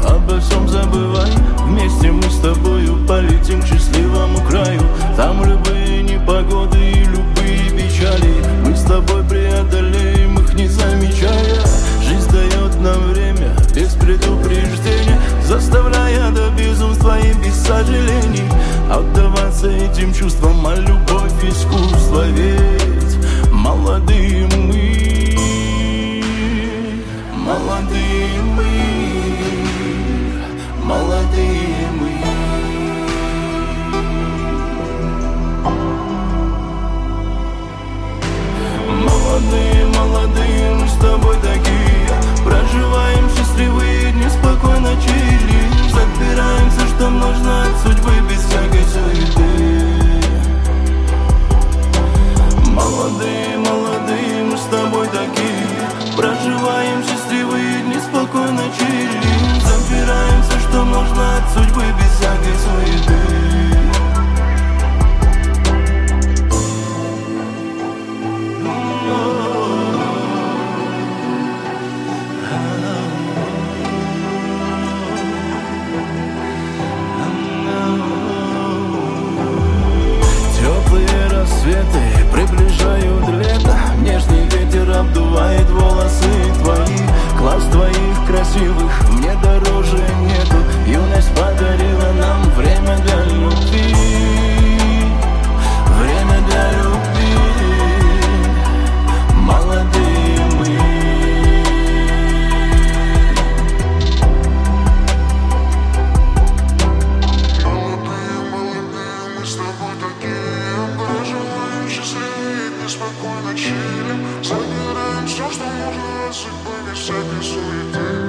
обо всем забывай. Вместе мы с тобою полетим к счастливому краю. Там любые непогоды и любые печали мы с тобой преодолеем их, не замечая. Жизнь дает нам время без предупреждения, заставляя до безумства и без сожалений отдаваться этим чувствам, а любовь искусство. Ведь молодые мы, молодые мы, молодые мы. Молодые, молодые, мы с тобой такие, проживаем счастливые дни, спокойно чили, забираем все, что нужно от судьбы, без всякой суеты. Молодые, молодые, мы с тобой такие, проживаем счастливые дни, спокойно чили, забираем все, что нужно от судьбы, без всякой суеты. Рассветы приближают лето, нежный ветер обдувает волосы твои. Глаз твоих красивых мне дороже нету, юность подарила нам время для любви, время для любви. Молодые мы. Молодые, молодые, мы с тобой такие, проживаем счастливые дни, спокойно чилим, забираем все, что можно от судьбы, без всякой суеты.